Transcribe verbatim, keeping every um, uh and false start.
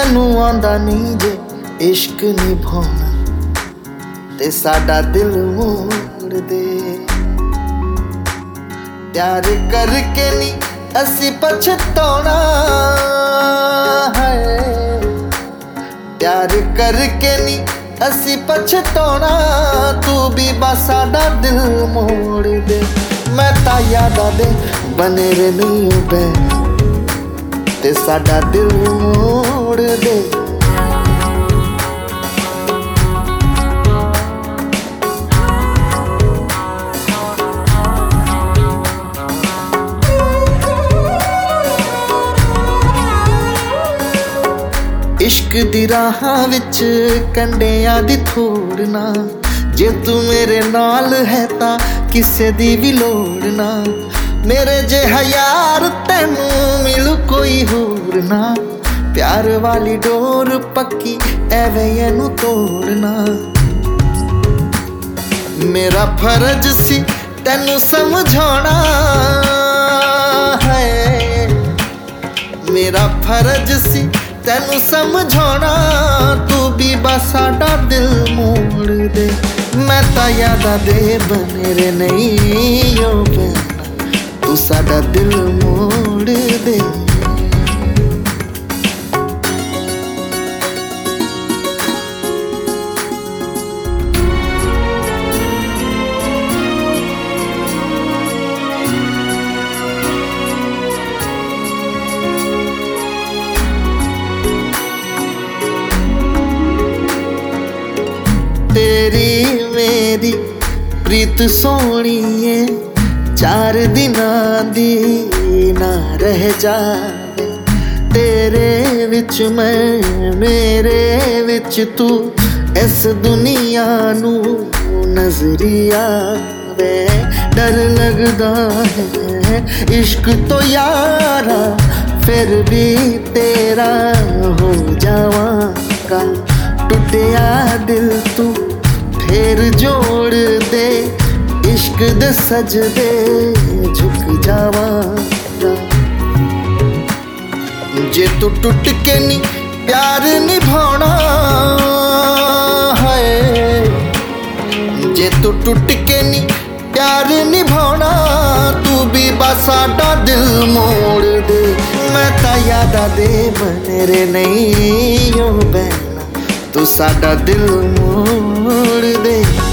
तैनू आंदा नहीं जे इश्क निभाना ते साडा दिल मोड़ दे। प्यार करके नी असी पछताना है, प्यार करके नी असी पछताना, तू भी बस साडा दिल मोड़ दे। मैं ता यादा दे बने रहनी बे ते साडा दिल मोड़ दे। इश्क दी राहां विच कंडियां दी थोड़ ना, जे तू मेरे नाल है तां किसे दी भी लोड़ ना। मेरे जिहा यार तैनू मिलू कोई होर ना, प्यार वाली डोर पक्की एवें एनू तोड़ना। मेरा फर्ज सी तैनू समझाना है, मेरा फर्ज सी तैनू समझाना, तू भी बस साडा दिल मोड़ दे। मैं ता यादा दे बने रे नहीं ओ बहना, तू साडा दिल मोड़ दे। तेरी मेरी प्रीत सोहनी है, चार दिनां दी ना रह जावे। तेरे विच मैं मेरे विच तू, इस दुनिया नू नजरी आवे। डर लगदा है इश्क तो यारा, फिर भी तेरा हो जावांगा। टुटिया दिल तू फिर जोड़ दे, इश्क दे सजदे झुक जावांगा। जे तू टुट के नी प्यार निभाना है, जे तू टुट के नी प्यार निभाना, तू भी बस साडा दिल मोड़ दे। मैं ता यादा दे बने रे नहीं ओ बहना, तू साडा दिल मोड़ दे।